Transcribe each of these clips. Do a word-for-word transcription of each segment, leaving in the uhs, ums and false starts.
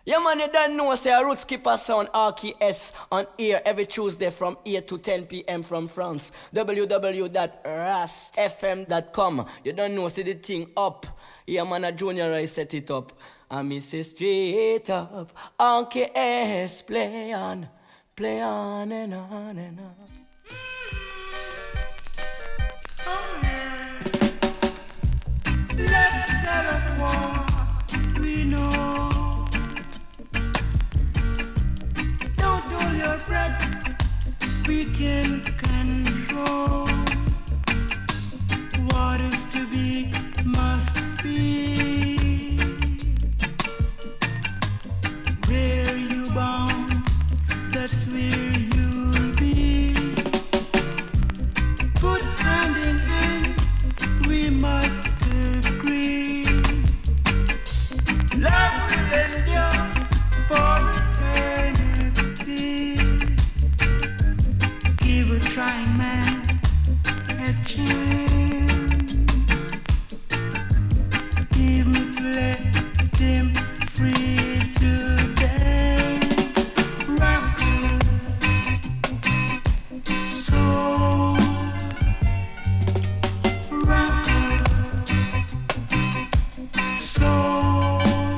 Yeah, man, you don't know, say a root skipper sound R K S on air every Tuesday from eight to ten p.m. from France. w w w dot rast f m dot com. You don't know, see the thing up. Yeah, man, a junior I set it up. And me say straight up, R K S, play on, play on and on and on. Oh, yeah. Let's tell them what we know. Don't hold your breath, we can control. What is to be must be. Where you bound, that's where you'll be. Put hand in hand, we must agree. Love will endure for eternity. Give a trying man a chance. Give him to let him free to dance. Rockers, soul. Rockers, soul.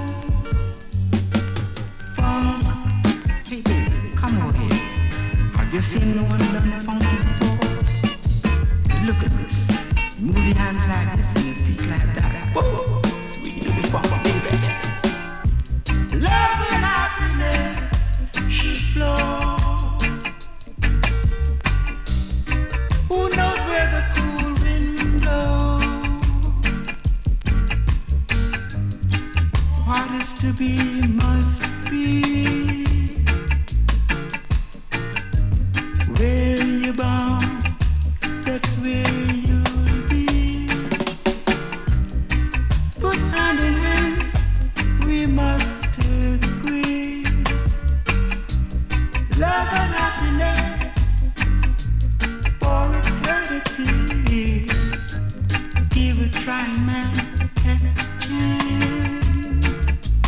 Funk. Hey baby, come over here. Have you seen no one done the funky before? Hey, look at this. Move your hands like this and your feet like that. Whoa. So we do the funk, baby. Love and happiness should flow. Who knows where the cool wind blows? What is to be must be. Where you bound, that's where you'll be. Put hand in hand, we must agree. Love and happiness for eternity. Give a trying man a chance.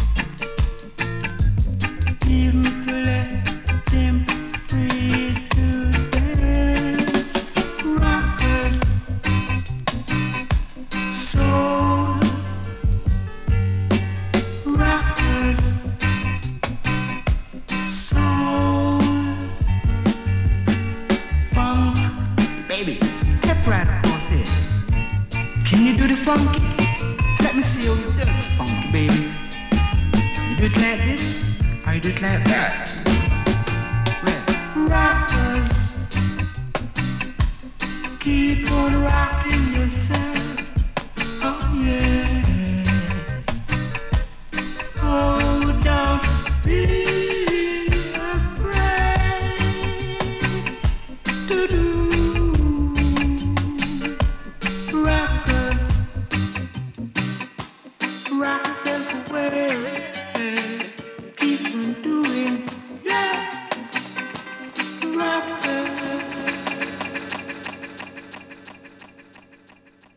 Even to let him free to dance. Rockers, soul. Rockers, soul. Funk. Baby, step right across here. Can you do the funky? Let me see how you do the funky, baby. You do it like this, or you do it like that? Well, rockers, keep on rocking yourself. Oh yeah. Oh, don't be afraid to do. Rockers, rock yourself away. Keep on doing, yeah. Rockers.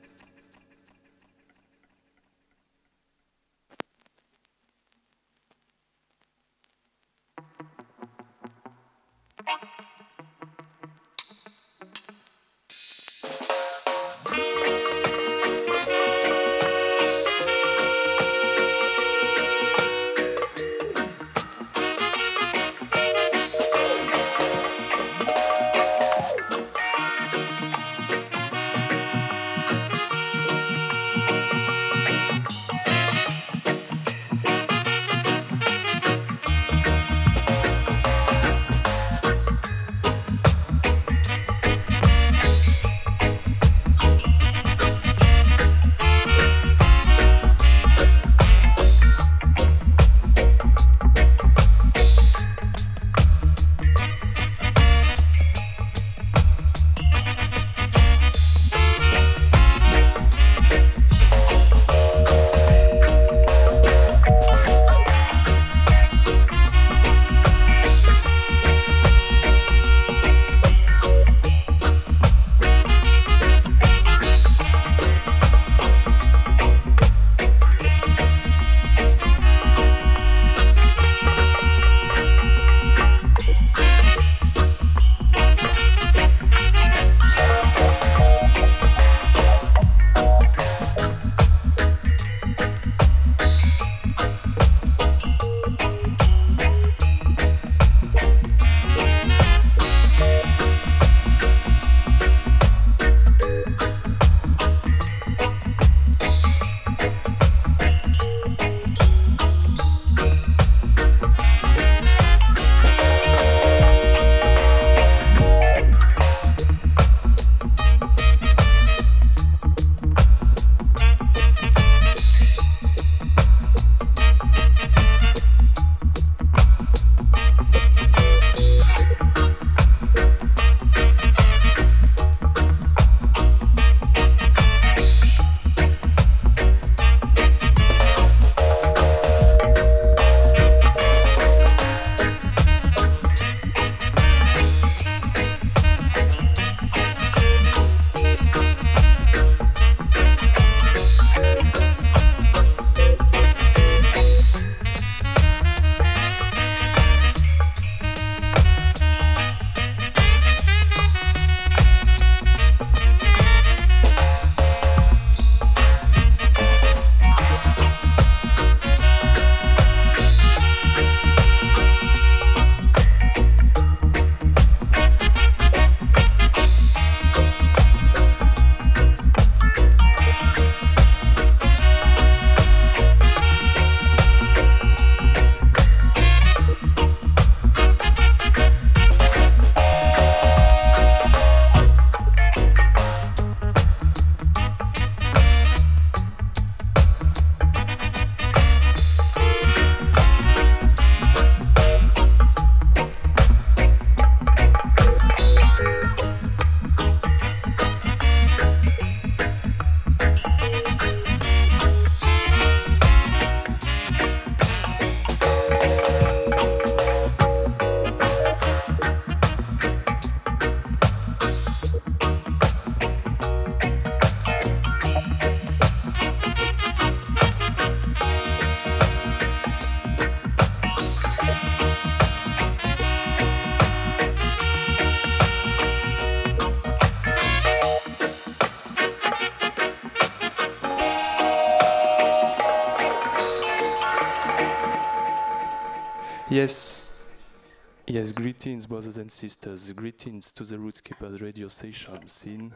Yes, yes, greetings, brothers and sisters. Greetings to the Roots Keepers radio station scene.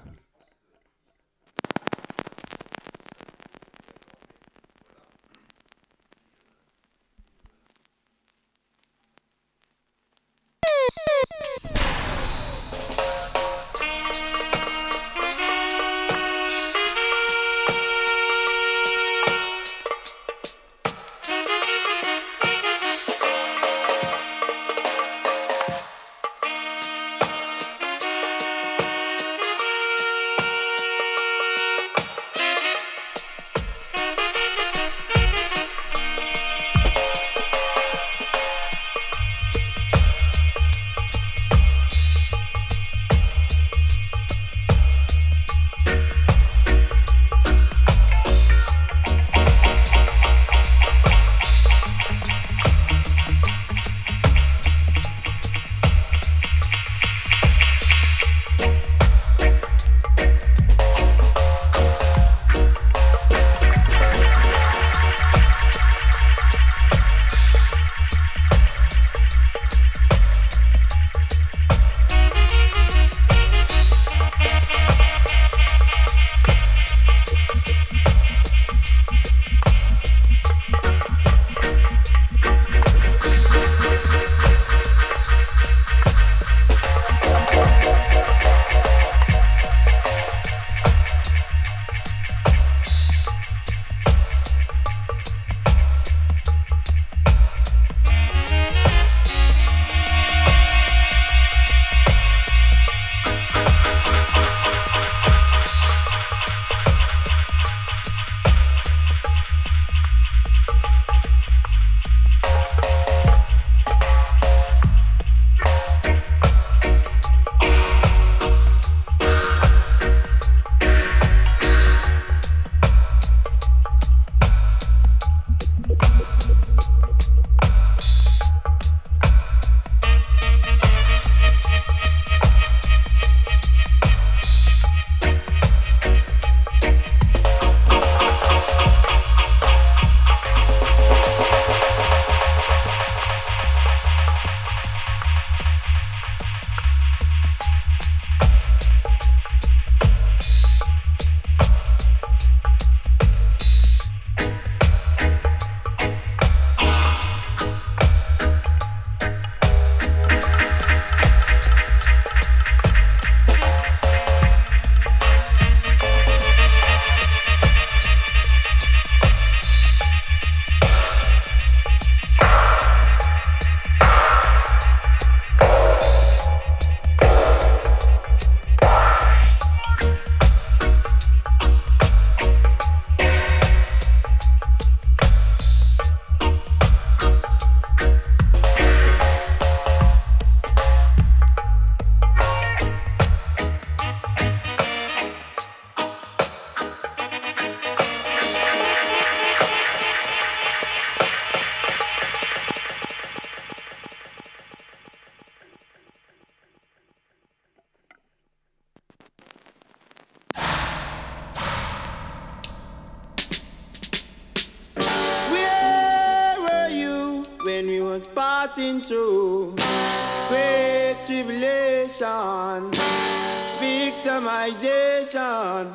passing through great tribulation, victimization.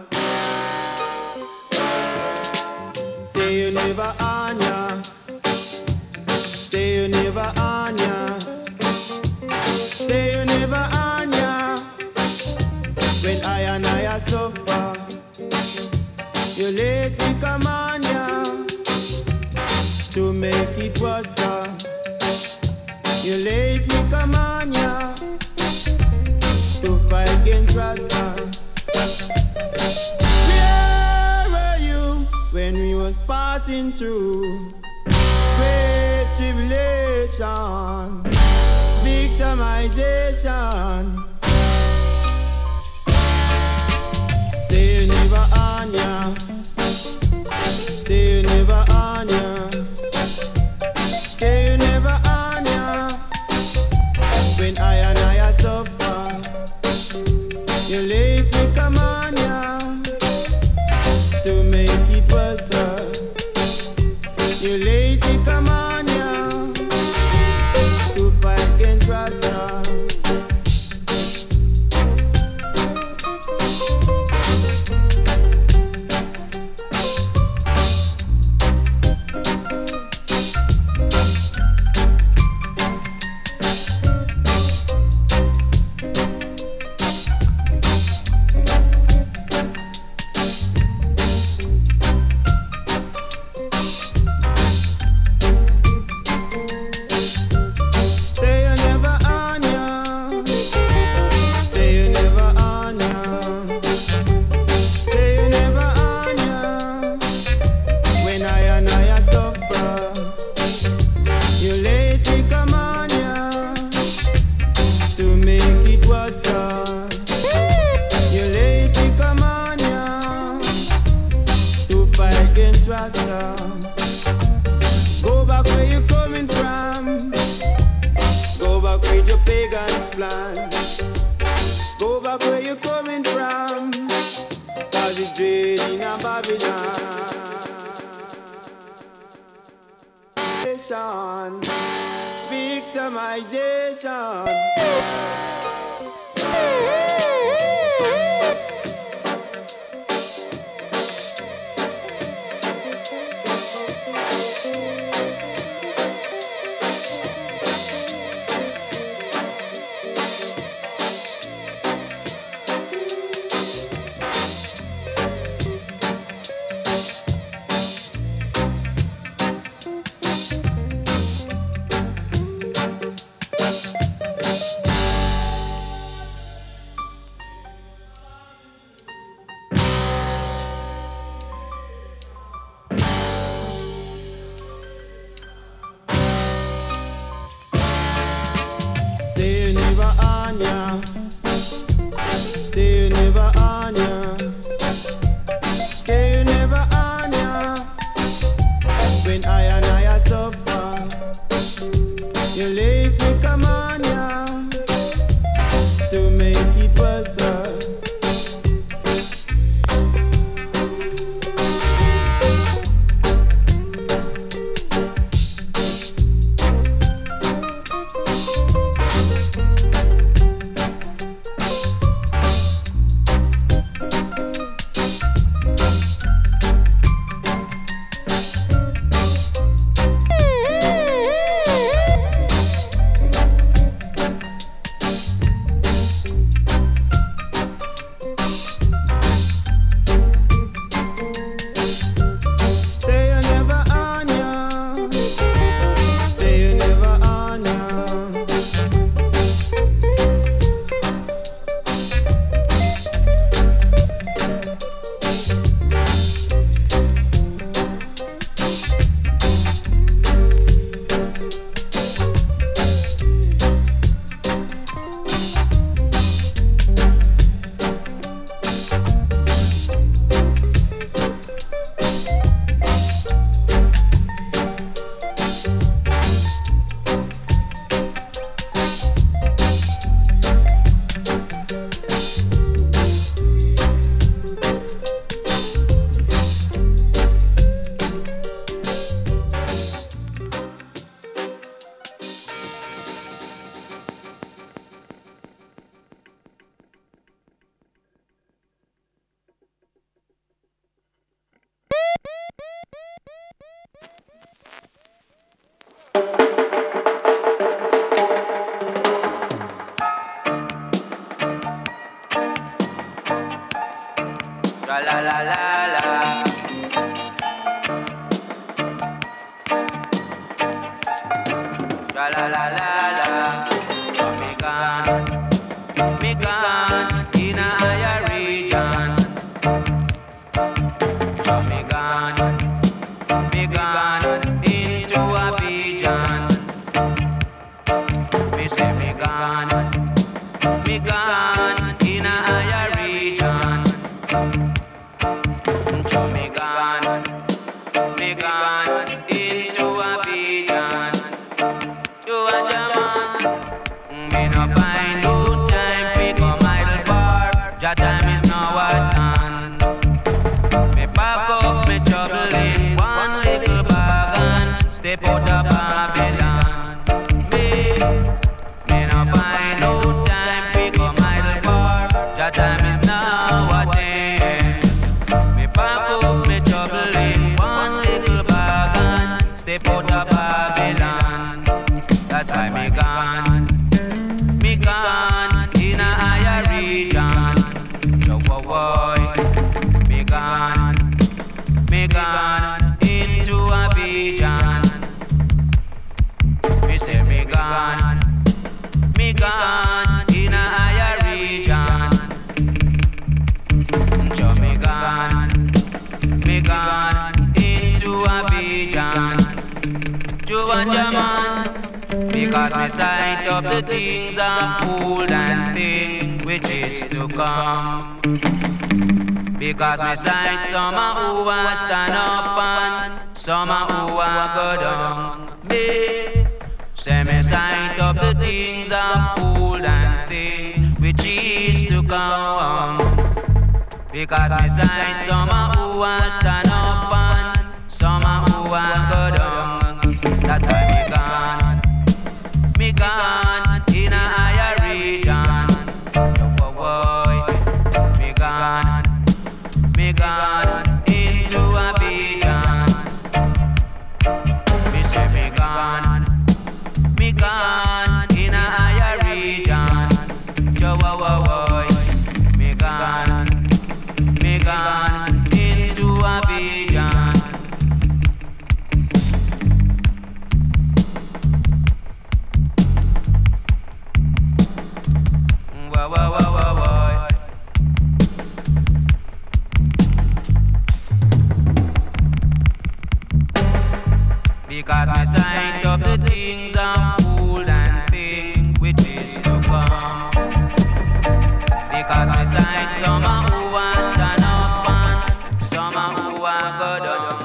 Say you never on ya, say you never on ya, say you never on ya. When I and I suffer, you let me come on ya to make it worse. You lately come on ya to fight against Rasta. Where were you when we was passing through great tribulation, victimization? Say you never on ya, say you never on ya, say you never on. When I and I suffer, you lately come on ya to make it worse. You lately come on ya better. Go back where you're coming from. Go back with your pagan's plan. Go back where you're coming from. Cause it's draining a Babylon. Victimization. Say you never on ya. Say you never on ya. Say you never on ya. When I and I suffer, you lay pick a man ya to make it worse. La la la la la. La la la la la. Jamaican, Jamaican in a higher region. Jamaican, Jamaican into a pigeon. Me say me gone, me gone in a higher region. Jamaican, me gone into a pigeon. You a German, me no find no time fi come idle for. Your time is now at hand. Me pack up me trouble in one little bag and step out of Babylon. Me, me no find no time fi come idle for. Your time is now at hand. Me pack up me trouble in one little bag and step out of Babylon. That's why me gone, me gone in a higher region. So boy, me gone, me gone into a pigeon. Me say me gone, me gone in a higher region. So me gone, me gone into a pigeon. You a German. Because me sight of the things of old and things which is to come. Because me sight some who a stand up and some who a go down. Me say me sight up the things of old and things which is to come. Because me sight some who a stand up and some who a go down. That's why me gone, me gone in a higher region. Oh boy, me gone, me gone into a vision. Me say me gone, me gone in a higher region. Oh boy, me gone, me gone into a vision. Whoa, whoa, whoa, whoa, whoa. Because me sight up the things of old and things which is to come. Because me sight some who a stand up and some who a go down.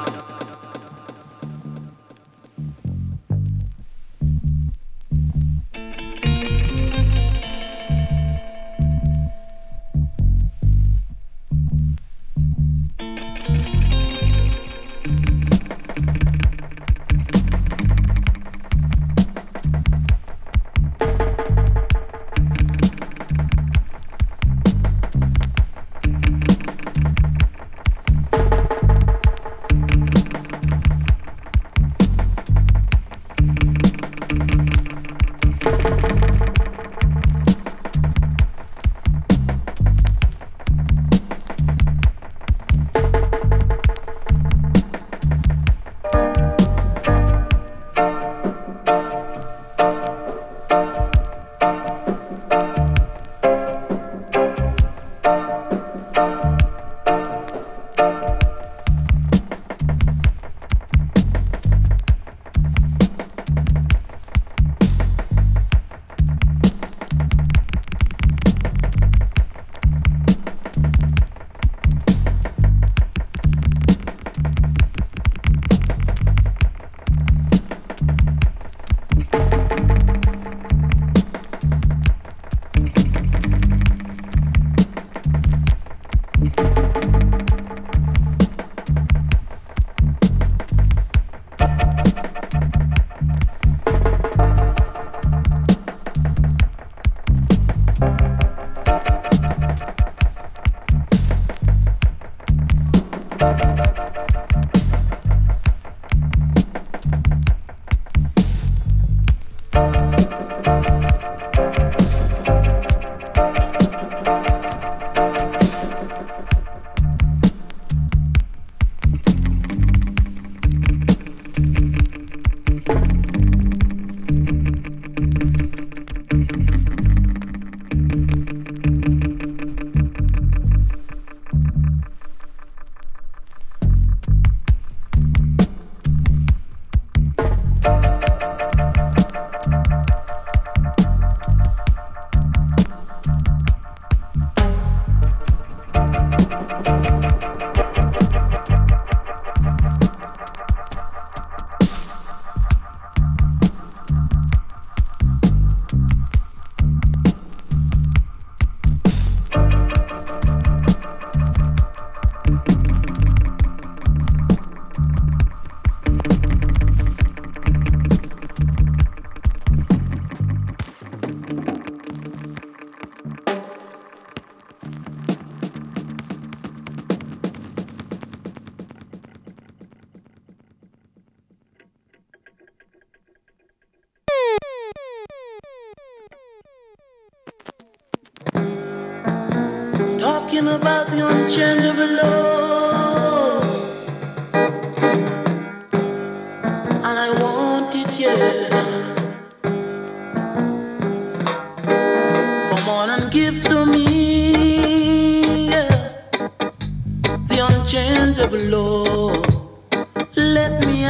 Talking about the unchangeable love, and I want it, yeah. Come on and give to me, yeah, the unchangeable love. Let me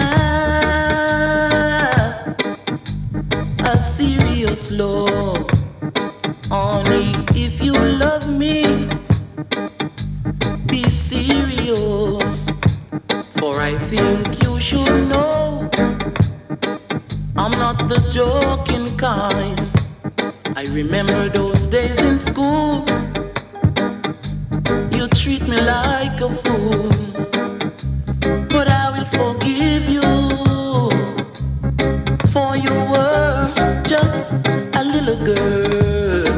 have a serious love. Only if you love me, be I think you should know I'm not the joking kind. I remember those days in school. You treat me like a fool, but I will forgive you, for you were just a little girl,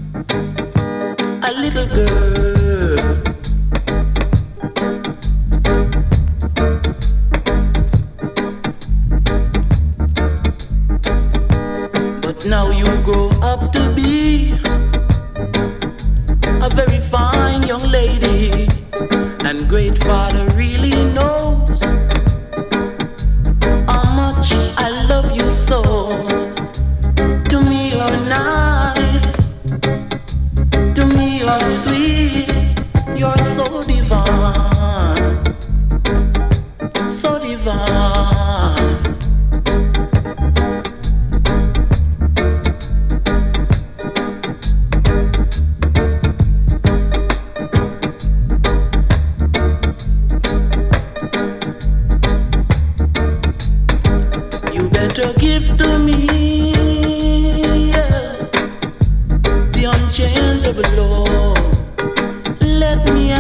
a little girl. But now you grow up to be a very fine young lady, and great Father really knows how much I love you so. To me you're nice, to me you're sweet, you're so divine, so divine. To give to me, yeah, the unchangeable love. Let me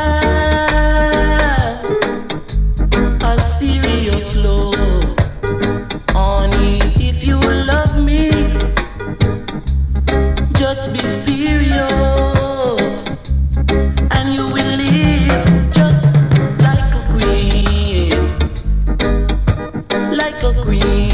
have a serious love. Honey, if you love me, just be serious, and you will live just like a queen, like a queen.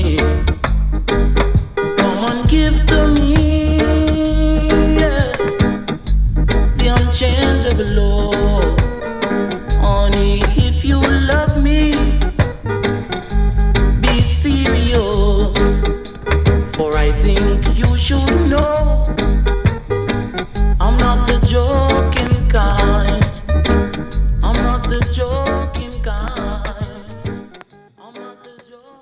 Love, honey, if you love me, be serious, for I think you should know I'm not the joking kind. I'm not the joking kind. I'm not the joking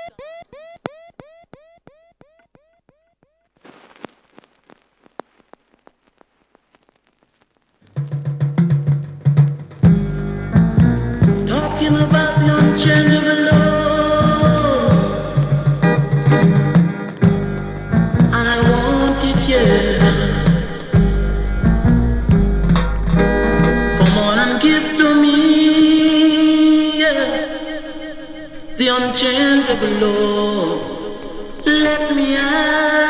about the unchangeable love, and I want it, yeah. Come on and give to me, yeah, the unchangeable love. Let me have.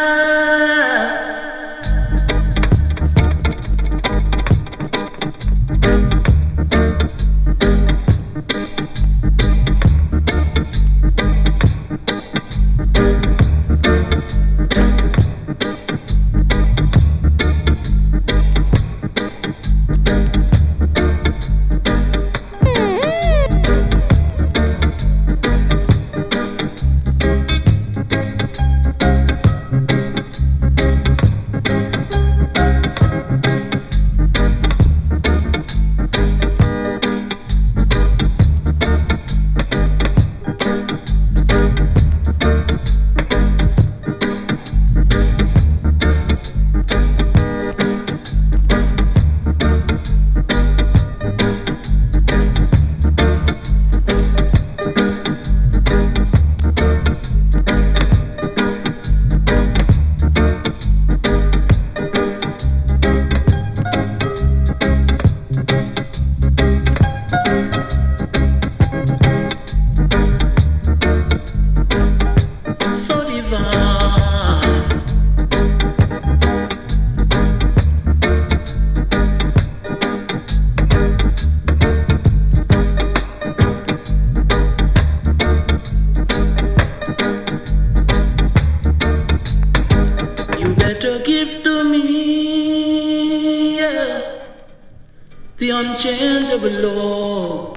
The unchangeable love.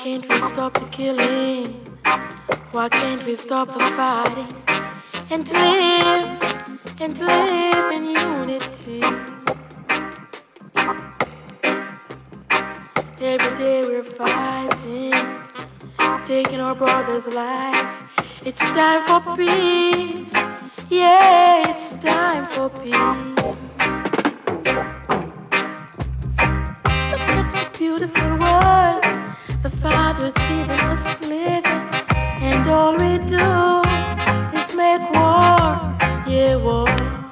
can't we stop the killing? Why can't we stop the fighting? And live, and live in unity. Every day we're fighting, taking our brother's life. It's time for peace. Yeah, it's time for peace. Beautiful world the Father's given us to live in, and all we do is make war, yeah, war.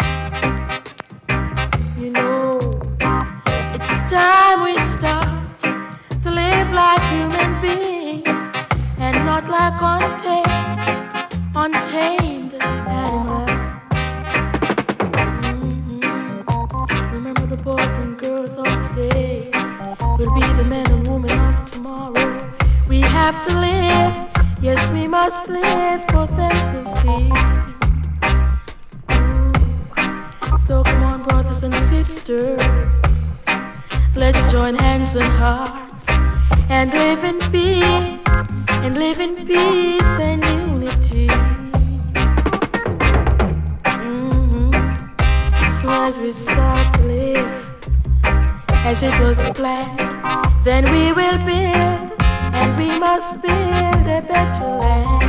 You know, it's time we start to live like human beings and not like untamed, untamed animals. Mm-hmm. Remember the boys and girls of today will be the men and women of tomorrow. We have to live, yes, we must live for them to see. Ooh. So come on, brothers and sisters, let's join hands and hearts and live in peace, and live in peace and unity. Mm-hmm. So as we start to live as it was planned, then we will build, and we must build a better land.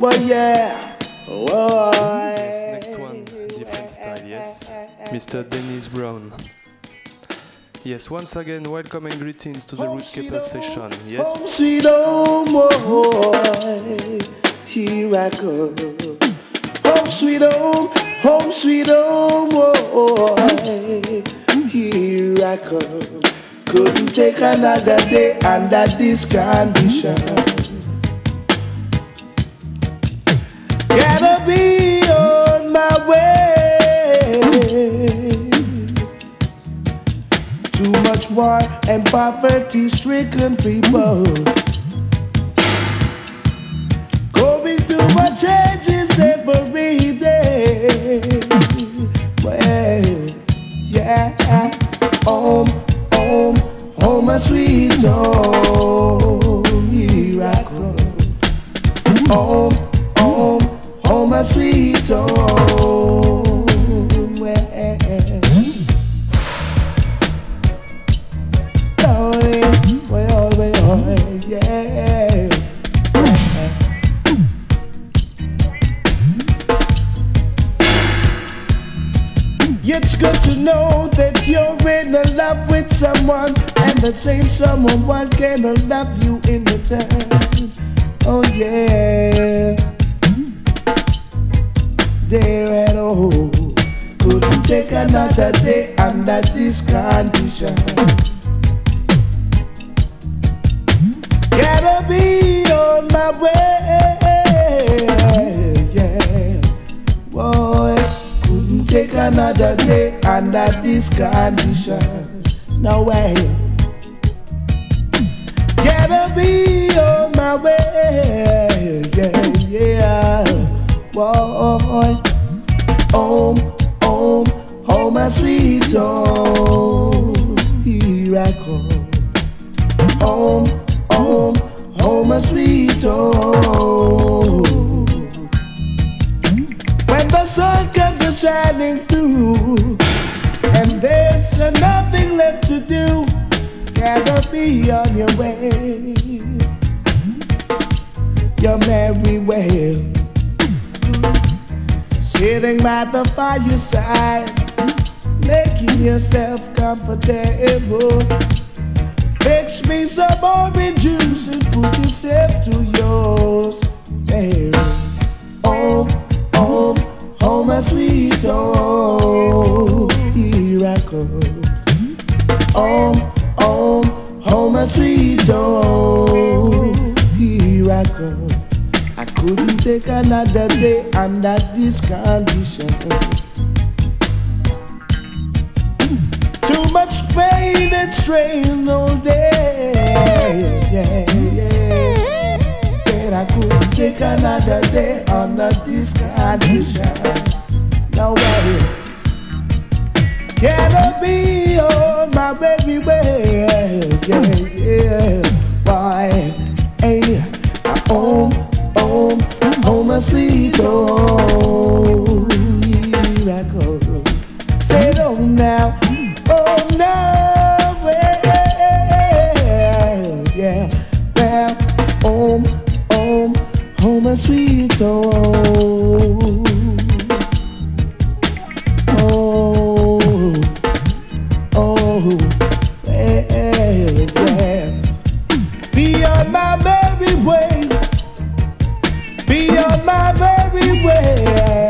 But yeah, whoa. Yes, next one, different style, yes. Mister Dennis Brown. Yes, once again, welcome and greetings to the Rootskeeper session, yes. Home sweet home, boy, here I come. Home sweet home, home sweet home, boy, here I come. Couldn't take another day under this condition. Gotta be on my way. Too much war and poverty-stricken people going through what changes every day. Well, yeah, home, home, home, a sweet home, here I come. Home, home, home, a sweet home. Well, well, well, yeah. It's good to know that you're in love with someone, and that same someone can love you in return. Oh yeah, there at home, couldn't take another day under this condition. Gotta be on my way, yeah, boy. Couldn't take another day under this condition. No way. Gotta be on my way, yeah, yeah, boy. Home, home, home, my sweet home. Here I come. Home, home, home, my sweet home. When the sun comes a shining through, and there's nothing left to do, gotta be on your way, your merry way. Sitting by the fireside, making yourself comfortable. Fix me some orange juice and put yourself to yours. Hey, home, home, home, my sweet home. Here I come. Home, home, home, my sweet home. Here I come. I couldn't take another day under this condition. Too much pain and strain all day, yeah, yeah. Said I couldn't take another day under this condition. No way. Gotta be on my baby way, yeah, yeah. Why? Hey, I home, home, home, my sweet home. Here I go. Say it on now. Oh no, well, yeah, well, home, home, home, my sweet home. Oh, oh, well, yeah. Be on my merry way, be on my merry way.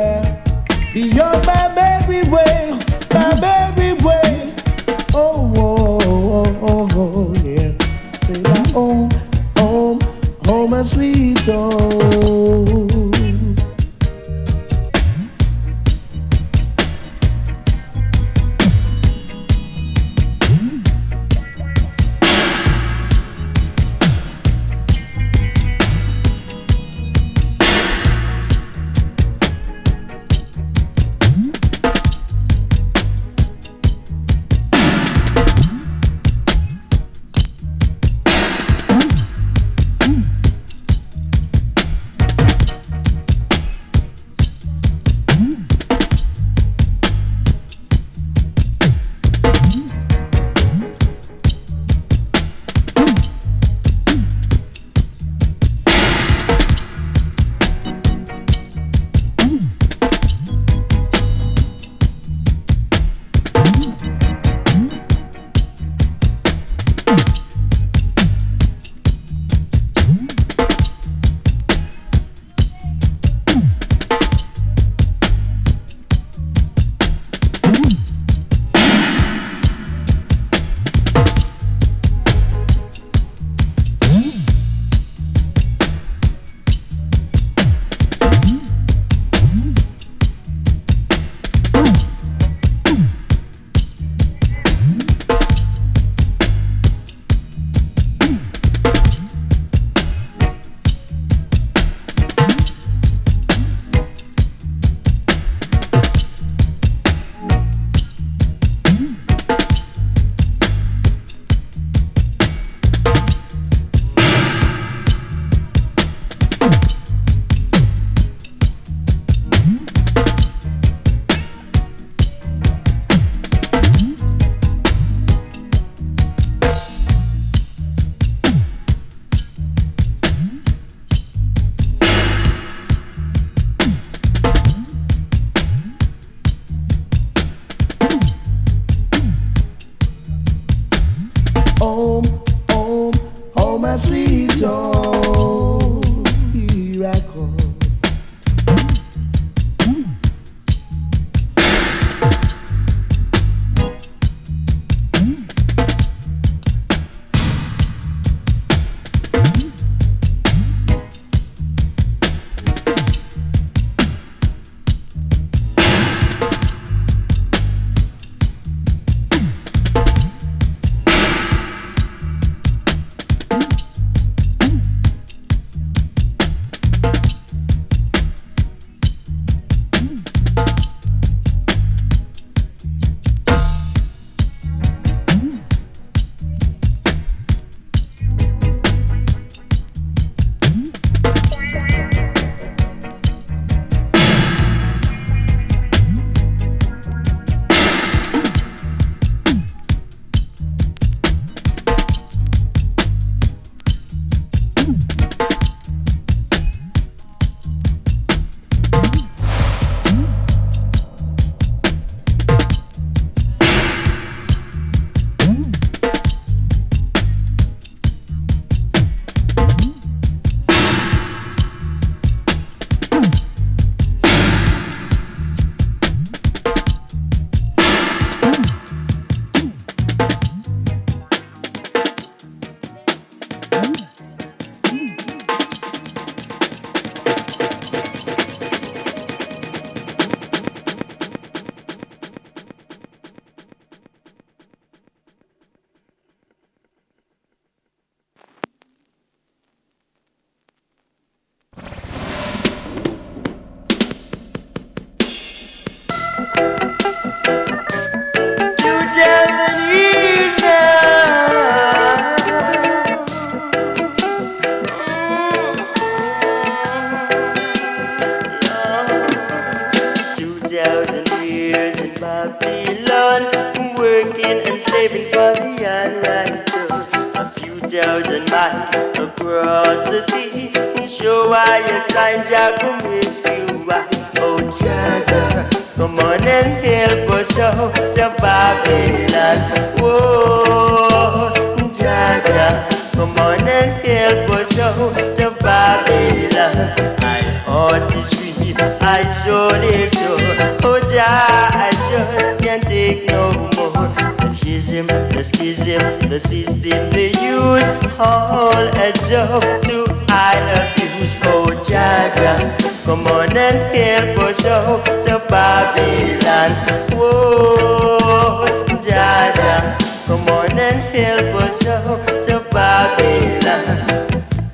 across the sea. Show why your signs Jah come rescue us. Oh Jah Jah, come on and help us out of Babylon. Whoa, Jah Jah, come on and help us out of Babylon. I ought to sweet, I surely sure. Oh Jah, I just can't take no more. The schism, the schism, the system they use, all a joke to I abuse. Oh Jah Jah, come on and help us out of Babylon. Whoa, Jah Jah, come on and help us out of Babylon.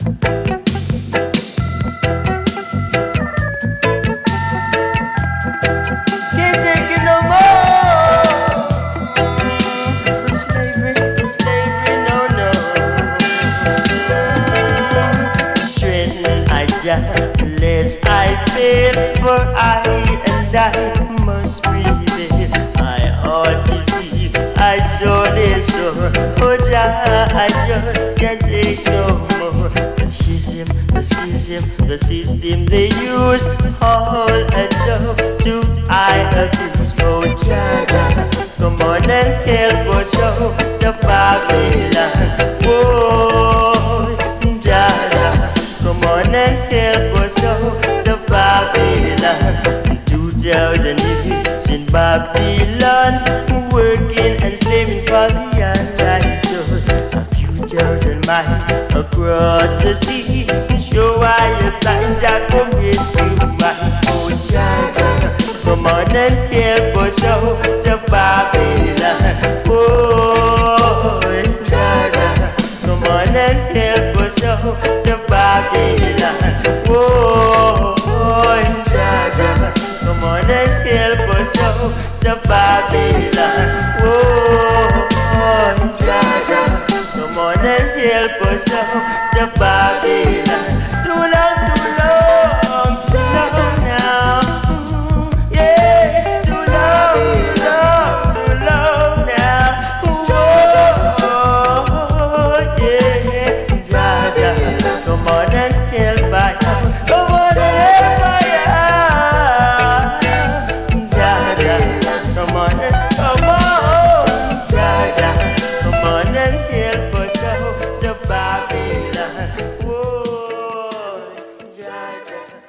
Lest I fail, for I and I must prevail. I ought to see, I surely sure. Oh Jah, I just can't take no more. The schism, the schism, the system they use, all a joke to I abuse. Oh Jah, come on and help us out to Babylon. Whoa, Jah, come on and help us out to Babylon. Two thousand years in Babylon, working and slaving for the unrighteous. A few thousand miles across the sea, show why a sign Jah come rescue my. Oh Jah, come on and help us out to Babylon. Oh Jah, come on and help us out to Babylon. Whoa, Jah, come on and help us out to Babylon. Whoa, Jah, come on and help us out to Babylon. Too long, too long, too long now. Yeah, too long, too long, too long now. Whoa, yeah, Jah, come on and help us. Come on and help us. Jah, come on and come on. Jah, come on and help us out to Babylon. Whoa, Jah.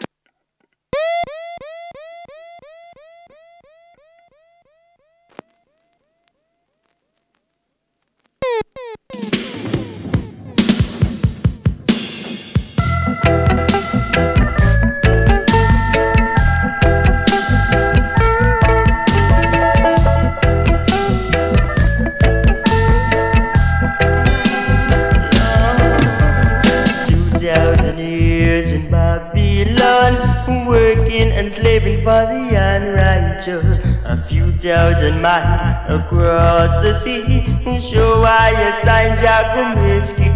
In Babylon, working and slaving for the unrighteous. A few thousand miles across the sea, show why a sign Jah come rescue.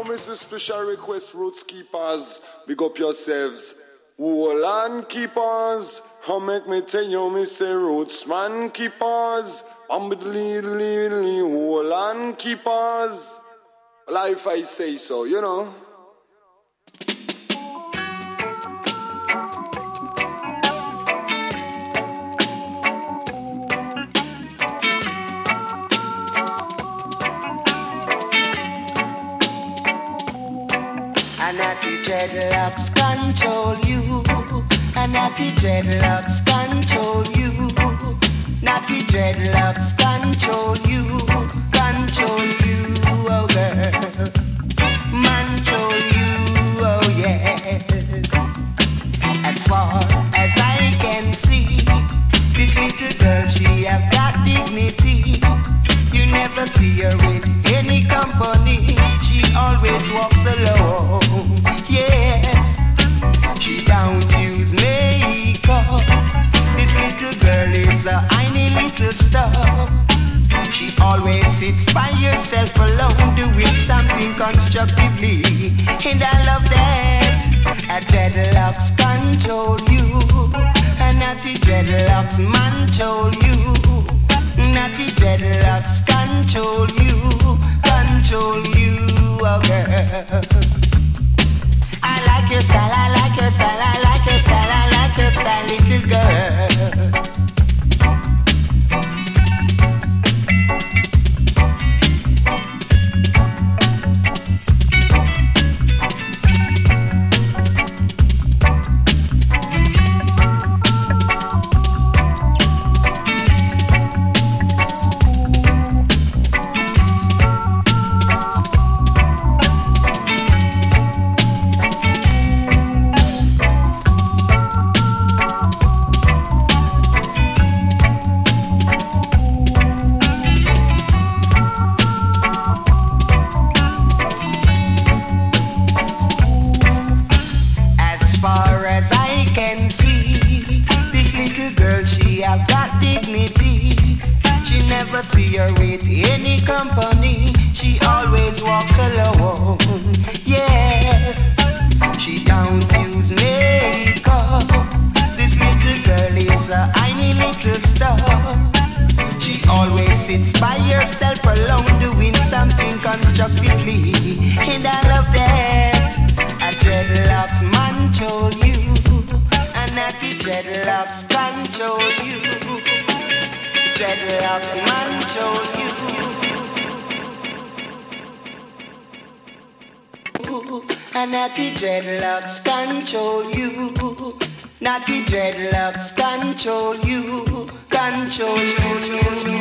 miss a special request, Roots Keepers. Big up yourselves. Hold on, keepers. How make me tell you, me say Roots man keepers. I'm with little, little, hold on, keepers. Life I say so, you know. Natty dreadlocks control you. Natty dreadlocks control you. Natty dreadlocks control you. Control you, oh girl. Control you, oh yes. As far as I can see, this little girl, she have got dignity. You never see her with any company. She always walks alone. Yes, she don't use makeup. This little girl is a tiny little stuff. She always sits by herself alone, doing something constructively. And I love that. A dreadlocks control you. A natty dreadlocks control you. Natty dreadlocks control you. Control you, oh girl. I like your style, I like your style, I like your style, I like your style, little girl. See her with any company. She always walks alone. Yes, she don't use makeup. This little girl is a tiny little star. She always sits by herself alone, doing something constructively. And I love that. A dreadlocks control you. A natty dreadlocks control you. Dreadlocks control you. And natty dreadlocks control you. Natty dreadlocks control you. Control you.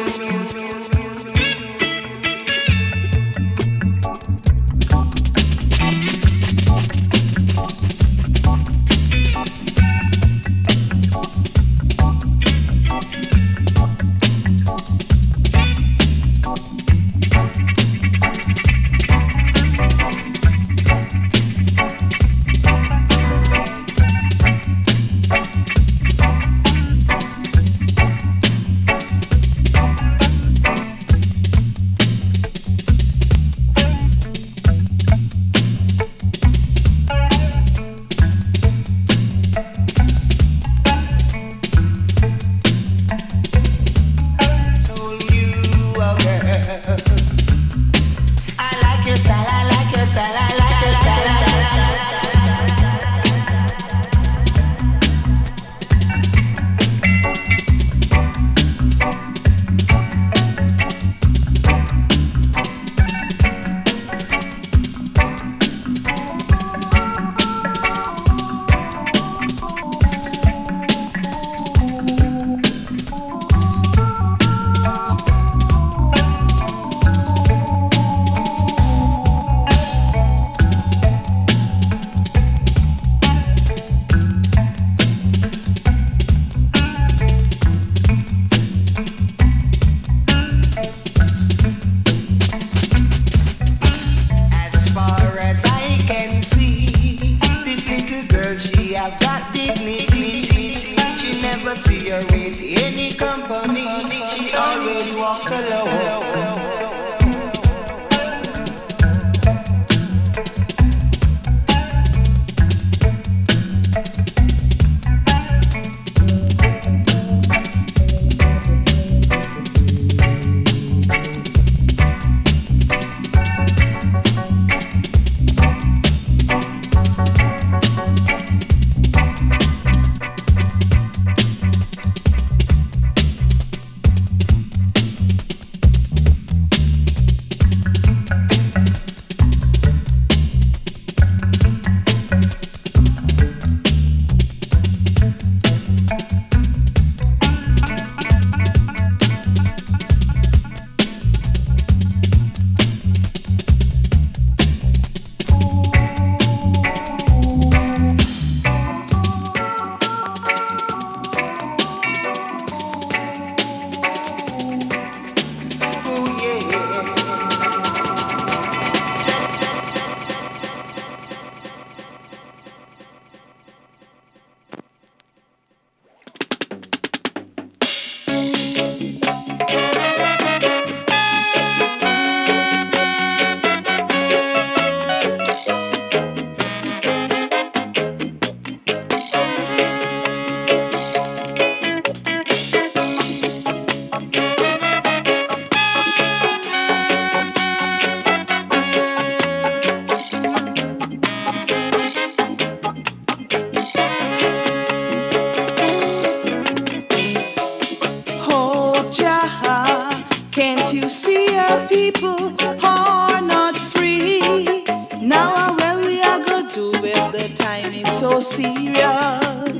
Can't you see our people are not free? Now where we are going to do if the time is so serious?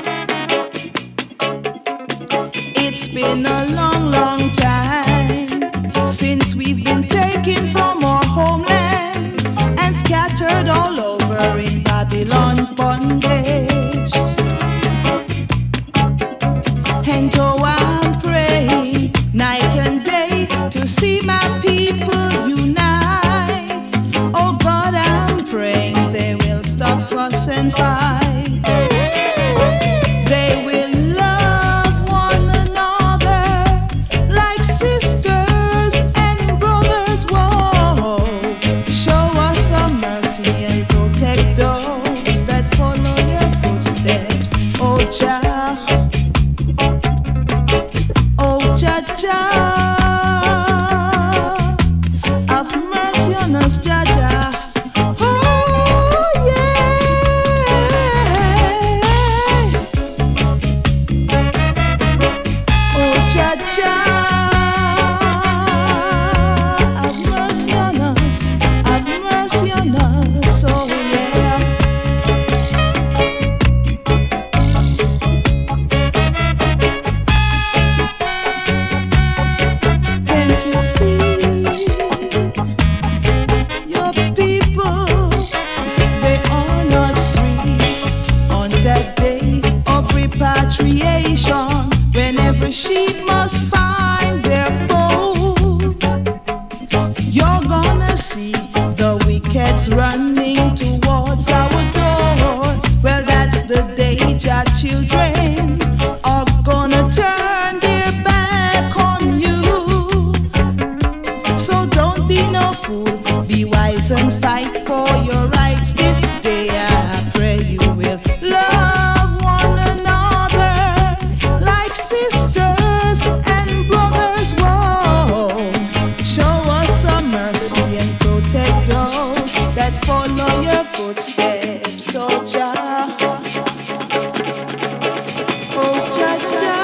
It's been a long, long time since we've been taken from our homeland and scattered all over in Babylon's bondage. And oh, I'm praying night and day to see my people unite. Oh God, I'm praying they will stop fuss and fight. They will love one another like sisters and brothers. Whoa, show us some mercy and protect those that follow your footsteps. Oh Jah, oh Jah Jah. Have mercy on us, Jah Jah. Oh yeah. Oh Jah Jah. Have mercy on us. Have mercy on us. Oh yeah. Can't you see your people? They are not free on that day of repatriation, when every sheep must find their fold. You're gonna see the wickeds running towards our door. Well, that's the day your children are gonna turn their back on you. So don't be no fool, be wise and fight for your rights this day. I pray you will love one another like sisters and brothers. Whoa, show us some mercy and protect those that follow your footsteps. Oh Jah, oh Jah Jah.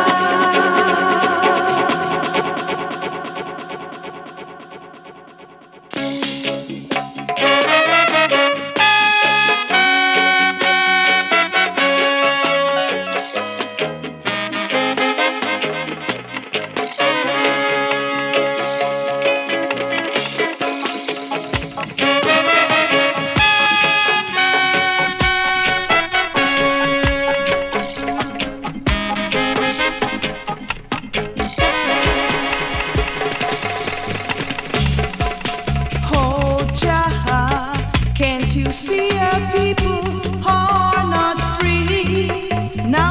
Oh Jah, can't you see our people are not free? Now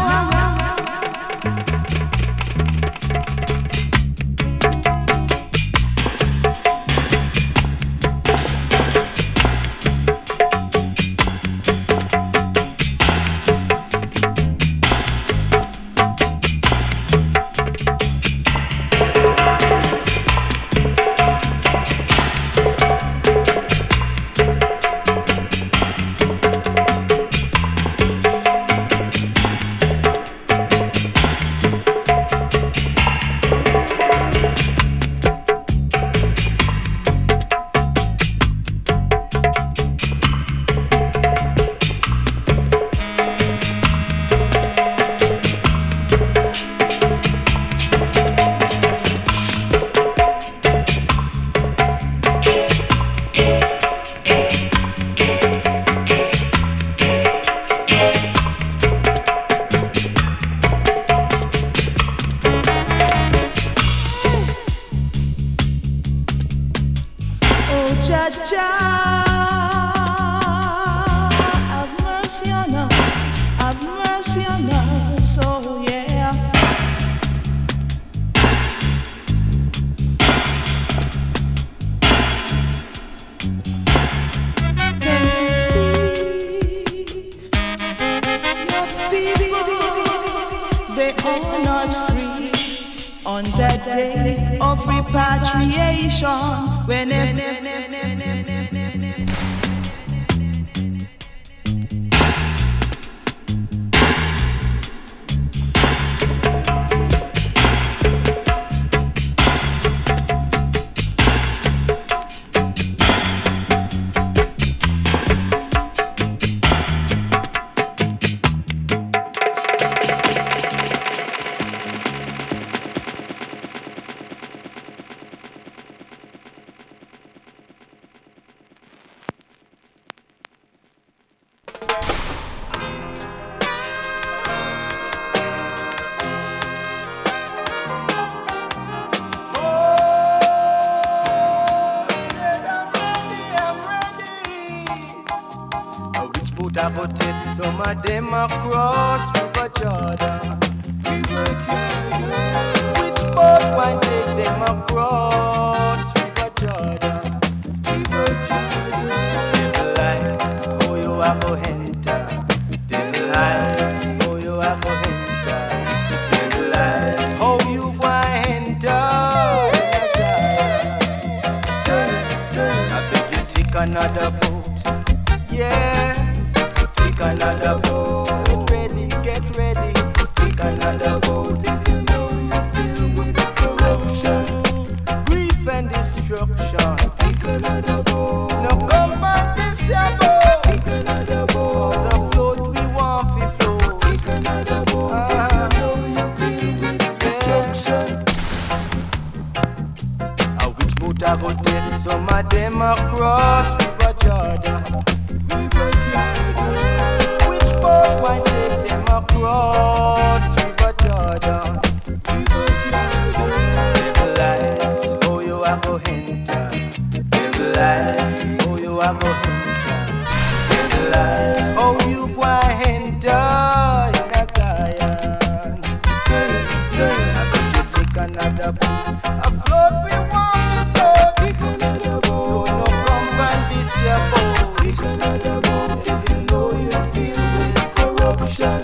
oh Jah Jah, have mercy on us, have mercy on us. Oh yeah. Can't you see your people? They are not free on that day of repatriation, when I go take some of them across River Jordan. Which boat wine take them across River Jordan? Them lights, oh you a go enter. Them lights, oh you a go enter. Them lights, how you go enter? I beg you take another boat. Yes, take another boat. Get ready, get ready. Take another boat. If you know you're filled with corruption, grief and destruction. Take another boat. Now come and this your boat. Take another boat. Cause a float we want to float. Take another boat. Ah. If you know you're filled with destruction. A which boat I go take some of them across River Jordan? Which boat why take them across River Jordan? Them lights, oh you a go enter. Them lights, oh you a go enter. Them lights, oh you go enter in a Zion. I bet you take another boat. A float we want to float. Take another boat. So no come and this your boat. Take another boat. If you know you feel with corruption.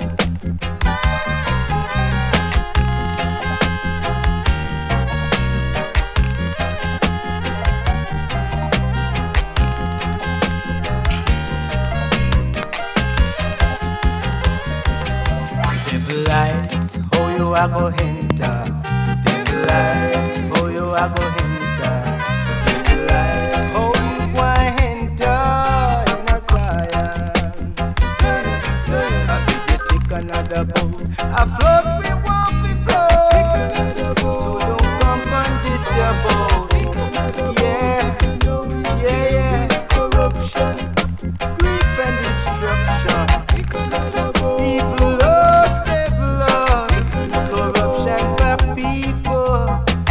Them lights, how you a go enter? Them lights, how you a go enter? Them lights, how you go enter in a Zion? I beg you take another boat. A float we want we float. So don't come and this your boat. Yeah, yeah, yeah. Corruption, grief and destruction. Evil lost, evil lost. Corruption back people.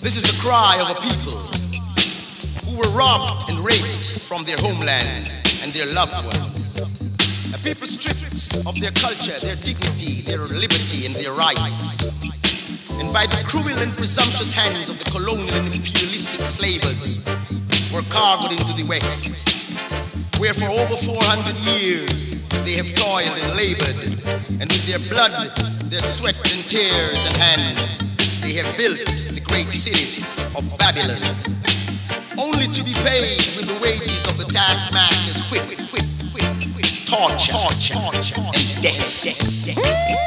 This is the cry of a people who were robbed and raped from their homeland and their loved ones. A people stripped of their culture, their dignity, their liberty, and their rights. And by the cruel and presumptuous hands of the colonial and imperialistic slavers, were cargoed into the West, where for over four hundred years they have toiled and labored, and with their blood, their sweat and tears and hands, they have built the great city of Babylon, only to be paid with the wages of the taskmaster's whip, whip, whip, whip, torture, torture, torture, and death, death, death.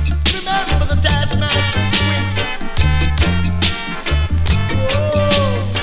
Whoa.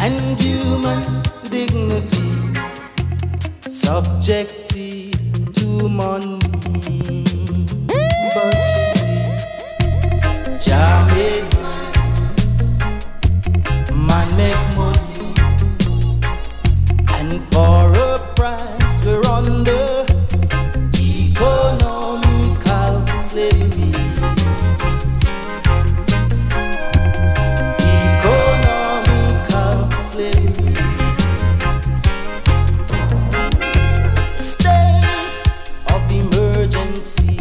and human dignity subjected to money. But you see, Jah made man, man make money, and for a price we're under economical slavery. Economical slavery. State of emergency.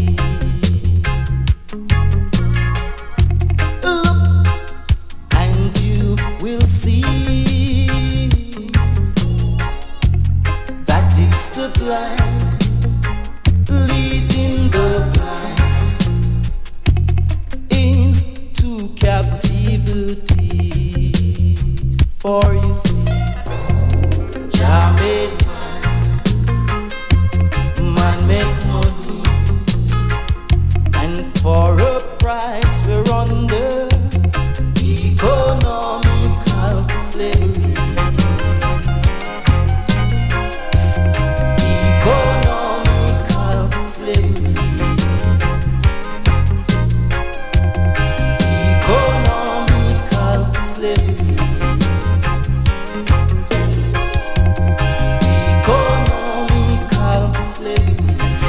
Look and you will see that it's the blind leading the blind into captivity. For you see, Jah made man, man make money, and for a price we're under economical slavery. Economical slavery. Economical slavery. Economical slavery.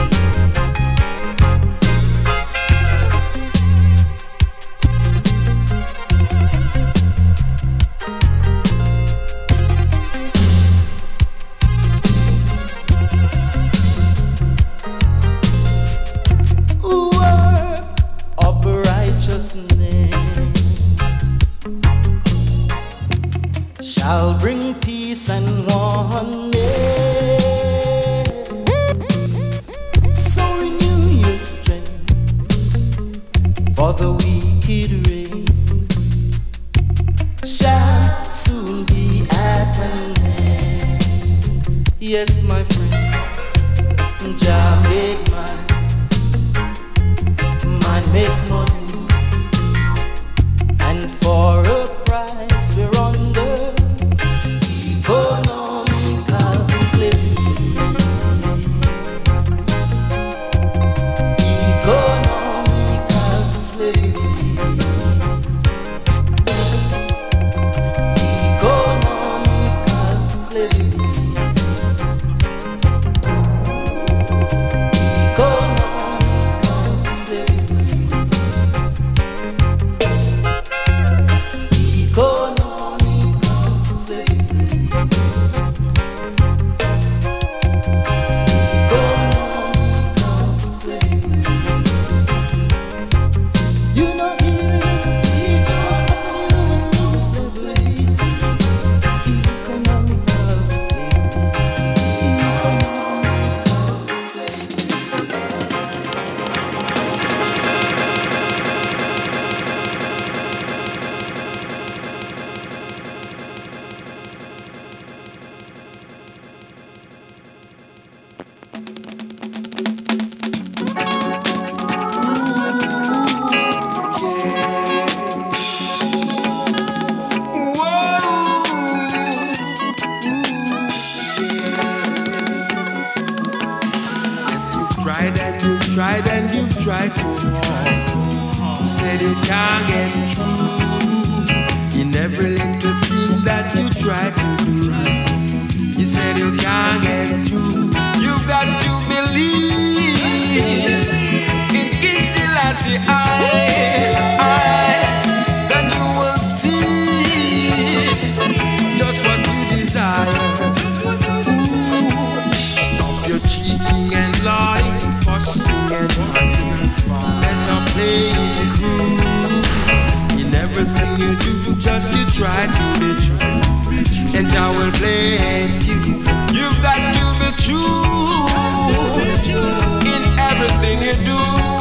Work of righteousness shall bring peace and oneness. So renew your strength, for the wicked reign shall soon be at an end. Yes, my friend, Jah made man, man make money, and for a price we're under economical slavery. Economical slavery. Economical slavery. Economical slavery. Economical slavery. Economical slavery. You know here, see, economical slavery. Economical slavery. Economical slavery. Tried and you've tried and you've tried so hard. Said you can't get through. In every little thing that you try to do, you said you can't get through. You've got to believe in King Selassie I, I, then you will see just what you desire. Ooh, stop your cheating and lying, fussing and fighting. Let them play it cool. In everything you do, just you try to be true, and Jah will bless you. You've got to be true in everything you do,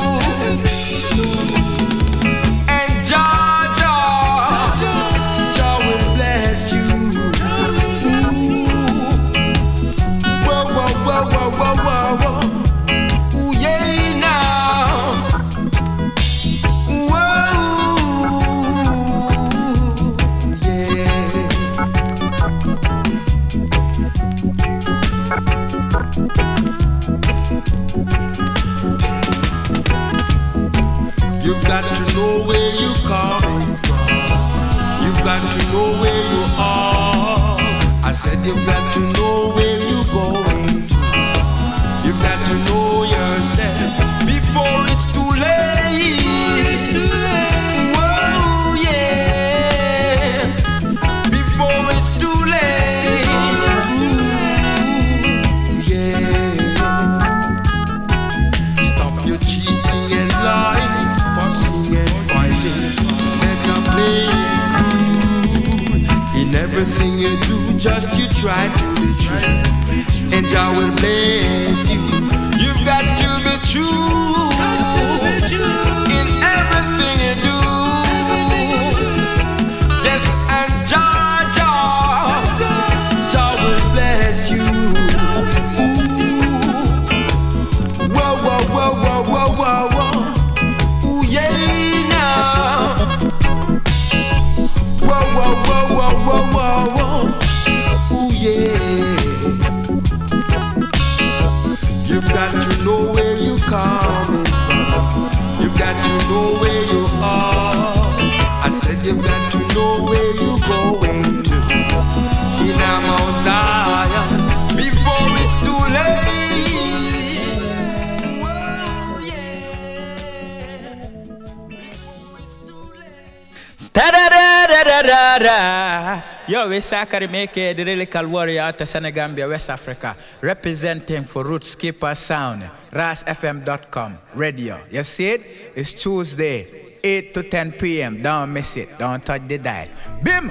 and Jah, Jah, Jah will bless you. Whoa, whoa, whoa, whoa, whoa, whoa, whoa. Ooh, yeah, now. Whoa, yeah. said you've got to know where you're going to. You've got to know yourself before it's too late. It's too late. Whoa, yeah. Before it's too late. Ooh, yeah. Stop your cheating and lying, fussing and fighting. Better play cool in everything you do. Just you try to be true, and Jah will bless you. You've got to be true in everything you do. Yes, and Jah, Jah, Jah will bless you. Ooh. Whoa, whoa, whoa, whoa, whoa, whoa, whoa. Ooh, yeah, now. Whoa, whoa, whoa, whoa, whoa, whoa, whoa. Ooh, yeah. You've got to know where you're coming from. You've got to know where you are. I said you've got to know where you're going to. In a Mount Zion, before it's too late. Whoa, yeah. Before it's too late. Da-da-da-da-da-da. Yo, we Sakari Meke, the lyrical warrior out of Senegambia, West Africa, representing for Roots Skipper Sound, ras f m dot com radio. You see it? It's Tuesday, eight to ten p m Don't miss it. Don't touch the dial. Bim!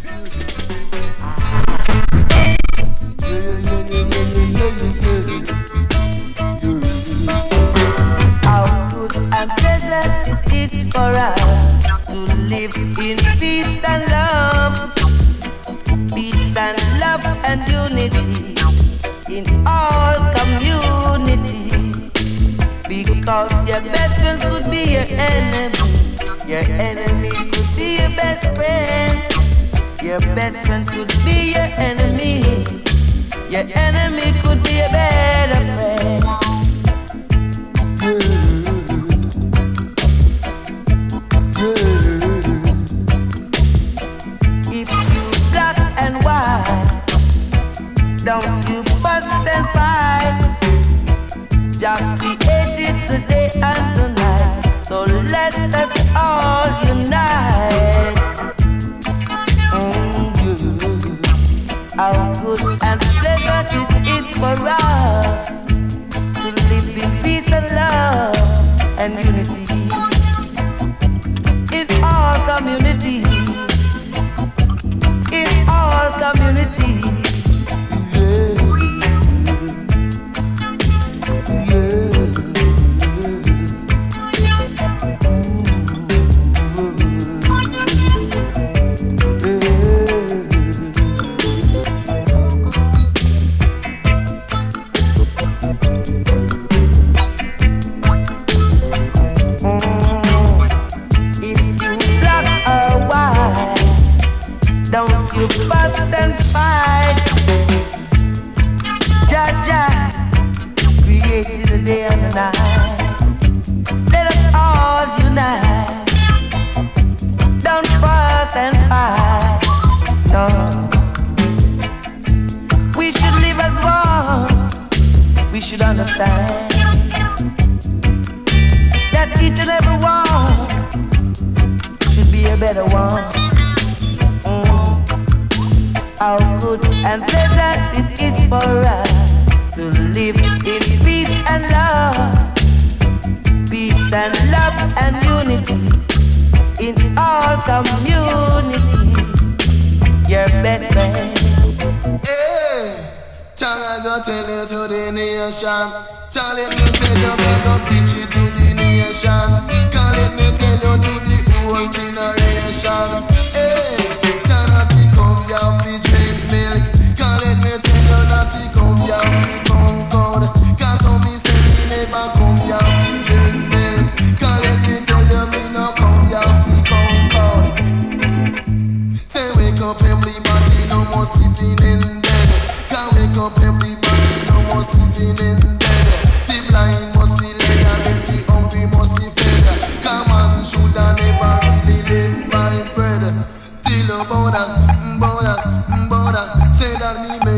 How good and pleasant it is for us to live in peace and love. Peace and love and unity in all community. Because your best friend could be your enemy. Your enemy could be your best friend. Your best friend could be your enemy. Your enemy could be a better friend. If you black and white, don't you fuss and fight. Jah created the day and the night, so let us all unite. Mm-hmm. How good and pleasant it is for us to live in peace and love and unity in all community. In all community. Fuss and fight. Jah Jah created the day and the night. Let us all unite. Don't fuss and fight. No. We should live as one. We should understand that each and every one should be a better one. How good and pleasant it is for us to live in peace and love. Peace and love and unity in all community. Your best friend. Hey, Changa go tell you to the nation. Charlie me tell you me go preach it to the nation. Calling me tell you to the whole generation. Hey, Changa come here fi drink milk. Calling me tell you not to come here fi concord. Cause so me say me never come here fi drink milk. Calling me tell you me no come here fi concord. Say wake up everybody, no more sleeping in bed. Can't wake up everybody, no more sleeping in bed. The blind must be led and then the hungry must be fed. Come on, shoulda never really live by bread. Till about that, about that, about that. Say that me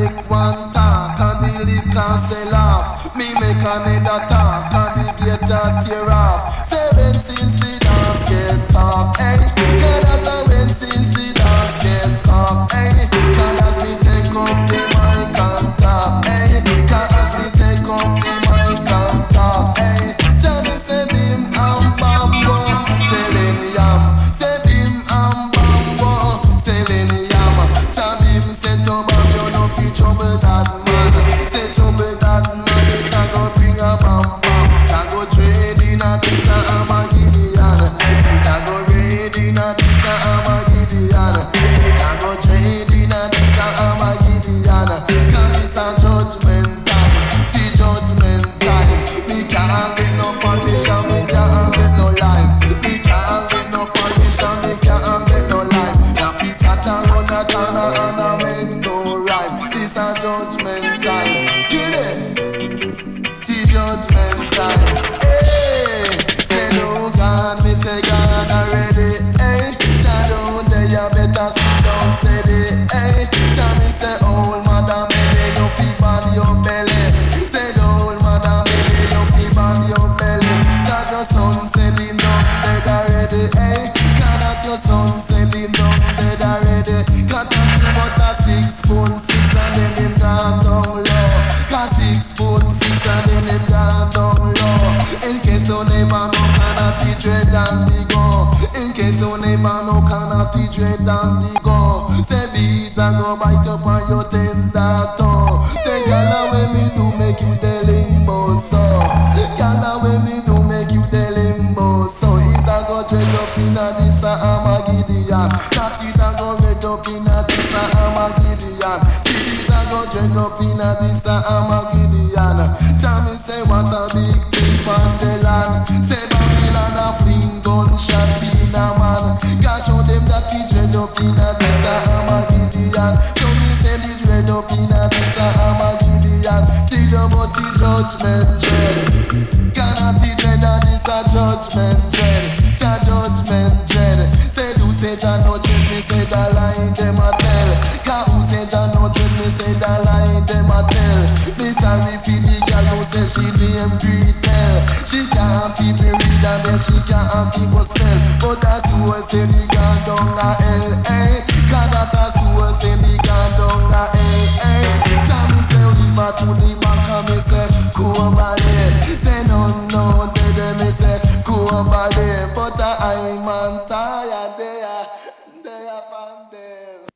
make no rhyme. This a judgment time. Kill it. T judgment time. Hey, say no God, me say God already. Hey, child out there, you better sit down steady. Hey, tell me say old madam, me you feed on your belly. Say the old madam, me you feed on your belly. Cause your son said him down dead already. Hey, cannot your son said him down dead already. Got on him about a six foot six and then him gone down low. Cause six foot six and then him gone down low. In case your name no cannot be dread and the go. In case your name no cannot be dread and the go. Say bees and go bite up on your tender toe. Say gala when me do make you the limbo so. Gala when me do make you the limbo so. It a go dread up in a this a Armageddon. Not it a go dread up in a this a Armageddon. See it a go dread up in a this a Armageddon. Jammy say what a big thing from the land. Say Babylon a fling gunshot in a man. God show them that he dread up in a this a Armageddon. So me say the dread up in a this a Armageddon. Teach about the judgment dread. Cannot the dread a this a judgment dread. Jah judgment dread. Say do say Jah no dread, me say the lie them a tell. Cause who say Jah no dread, me say the lie them a tell. Me sorry for the girl who say she name Gretel. She can't people read and then she can't people spell. But that soul say the girl down a hell, eh? Cause that a soul say the girl down a hell, eh? Jah me say river to the bank and me say go over there. Say no no, they me say go over there. But I man tired there, there from there.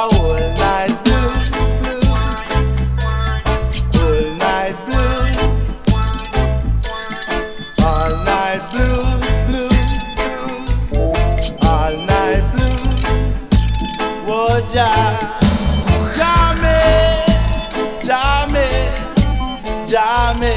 whole night blues, blues, whole night blues, all night blues, blues, blues, all night blues. Whoa, Jah, Jah me, Jah me, Jah me.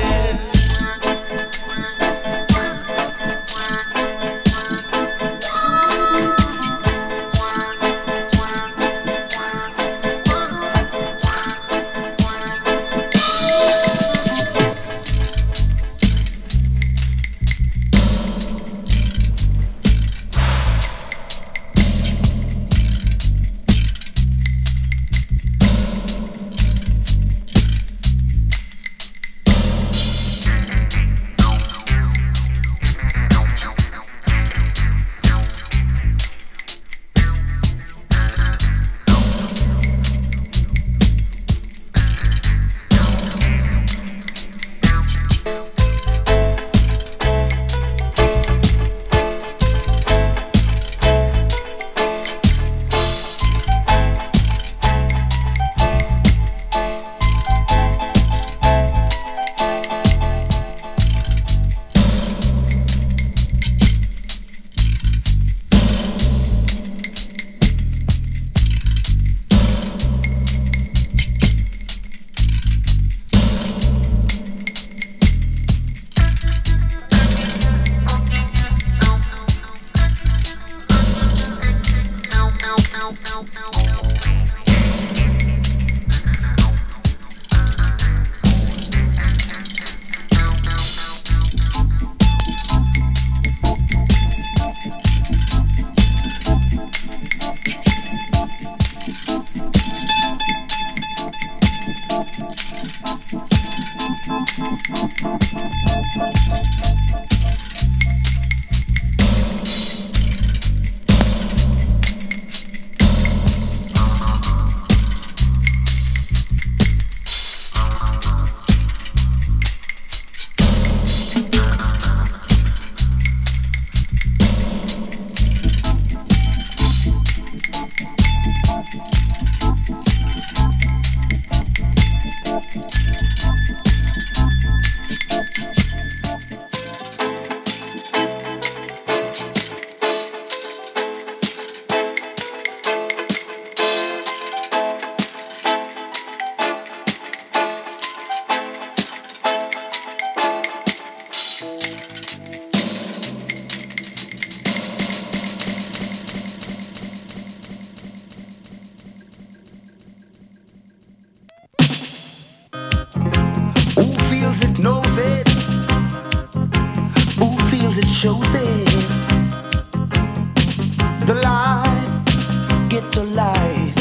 Shows it. The life, ghetto life.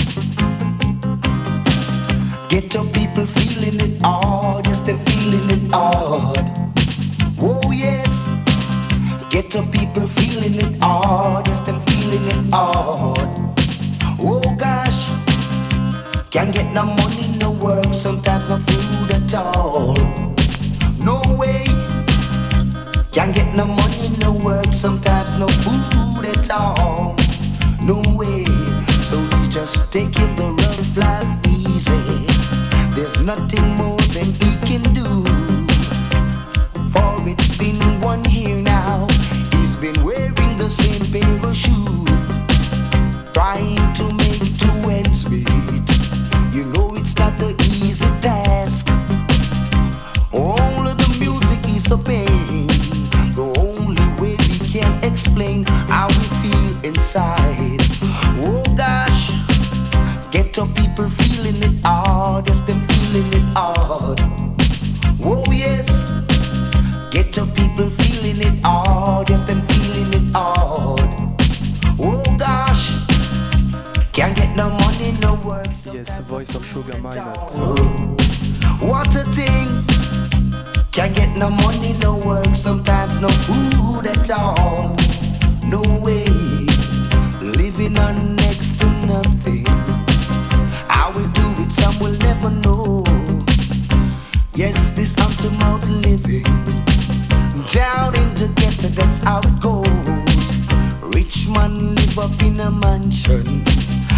Ghetto people feeling it all, yes, they're feeling it all. Oh yes, ghetto people feeling it all, yes, they're feeling it all. Oh gosh, can't get no money, no work, sometimes no food at all. No way. Can't get no money, no work, sometimes no food at all. No way, so we just taking the rough life easy. There's nothing more than he can do. For it's been one year now, he's been wearing the same pair of shoes, trying to make two ends meet. You know it's not the easy task. All of the music is the pain. The only way we can explain how we feel inside. Oh gosh, ghetto people feeling it hard, yes, them feeling it hard. Oh yes, ghetto people feeling it hard, yes, them feeling it hard. Oh gosh, can't get no money, no work. Yes, voice of Sugar Minott. What a thing. Can't get no money, no work, sometimes no food at all. No way, living on next to nothing. How we do it, some will never know. Yes, this out-to-mouth living, down in the ghetto, that's how it goes. Rich man live up in a mansion, have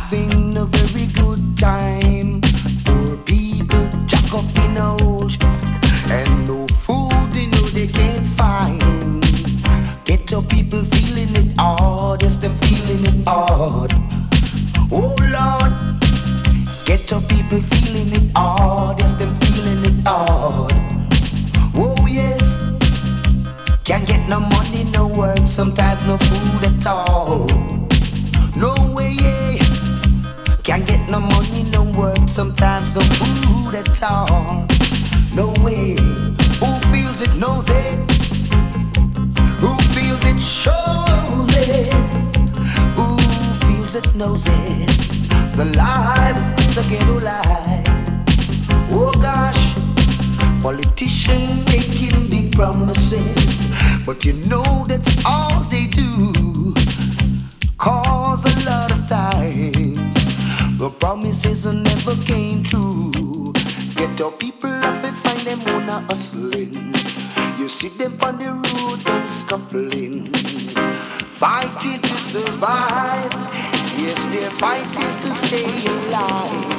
having a very good time. Poor people jack up in a old shack, and no food, you know, they can't find. Ghetto people feeling it hard, yes, them feeling it hard. Oh Lord, ghetto people feeling it hard, yes, them feeling it hard. Oh yes, can't get no money, no work, sometimes no food at all. No way, yeah. Can't get no money, no work, sometimes no food at all. No way. Who feels it knows it. Who feels it shows it. Who feels it knows it. The life, the ghetto life. Oh gosh, politicians making big promises, but you know that's all they do. Cause a lot of times the promises never came true. Ghetto people have to find them wanna hustling. You see them on the road and scuffling, fighting to survive. Yes, they're fighting to stay alive.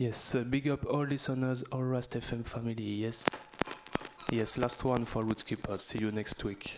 Yes, uh, big up all listeners, all Rast F M family, yes? Yes, last one for Roots Keepers. See you next week.